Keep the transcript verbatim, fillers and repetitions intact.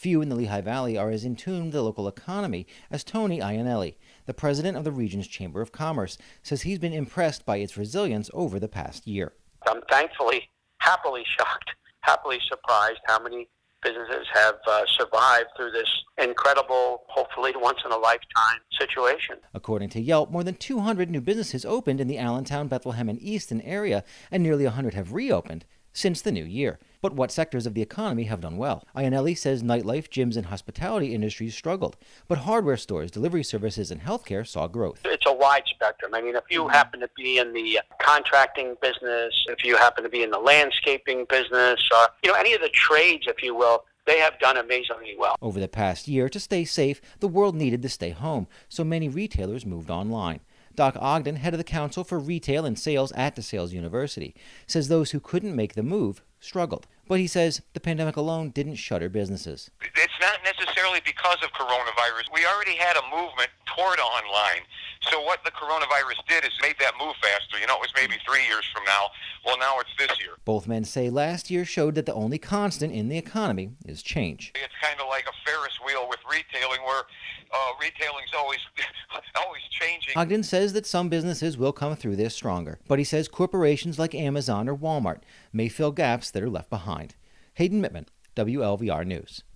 Few in the Lehigh Valley are as in tune with the local economy as Tony Iannelli, the president of the region's Chamber of Commerce, says he's been impressed by its resilience over the past year. I'm thankfully, happily shocked, happily surprised how many businesses have uh, survived through this incredible, hopefully once-in-a-lifetime situation. According to Yelp, more than two hundred new businesses opened in the Allentown, Bethlehem, and Easton area, and nearly one hundred have reopened since the new year. But what sectors of the economy have done well? Iannelli says nightlife, gyms, and hospitality industries struggled, but hardware stores, delivery services, and healthcare saw growth. It's a wide spectrum. I mean, if you happen to be in the contracting business, if you happen to be in the landscaping business, uh, you know, any of the trades, if you will, they have done amazingly well. Over the past year, to stay safe, the world needed to stay home, so many retailers moved online. Doc Ogden, head of the Council for Retail and Sales at DeSales University, says those who couldn't make the move struggled. But he says the pandemic alone didn't shutter businesses. It's not necessarily because of coronavirus. We already had a movement toward online. So what the coronavirus did is made that move faster. You know, it was maybe three years from now. Well, now it's this year. Both men say last year showed that the only constant in the economy is change. It's kind of like a Ferris wheel with retailing, where uh, retailing's always, always changing. Ogden says that some businesses will come through this stronger, but he says corporations like Amazon or Walmart may fill gaps that are left behind. Hayden Mittman, W L V R News.